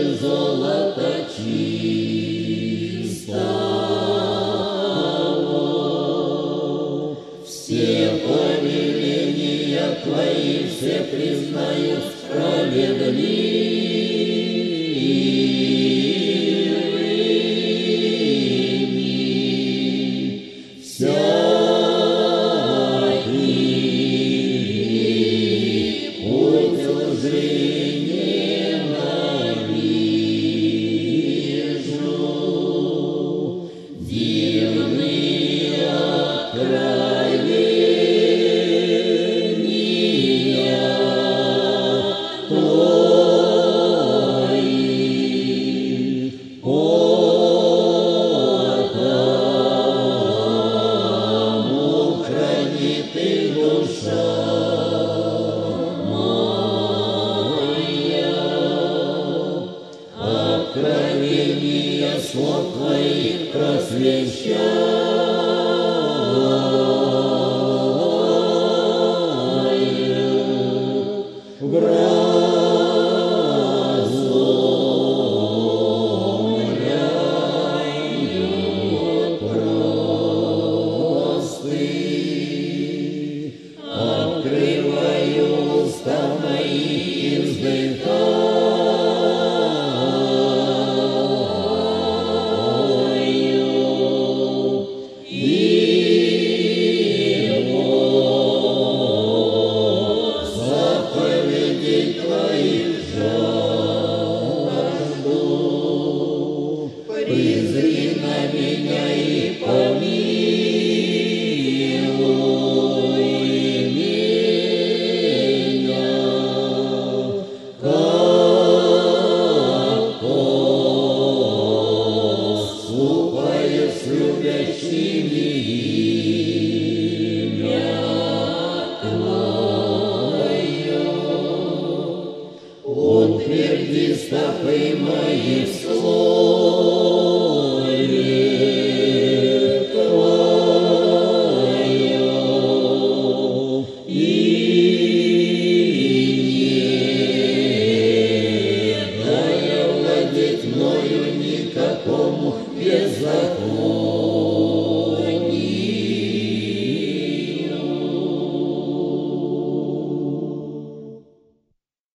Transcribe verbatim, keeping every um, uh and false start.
же золото чистого. Все повеления Твои все признаю справедливыми. Всякий путь лжи ненавижу. Дивные откровения Твои, потому хранит и душа моя. Откровения слов Твоих просвещаю. Вразумляю просты. Открываю уста мои и вздыхаю. И вот заповедей Твоих жажду. Презри на меня и помилуй меня, как поступаю с любящими имя Твое. Утверди стопы мои в слове Твоем, и не дай овладеть мною никакому беззаконию.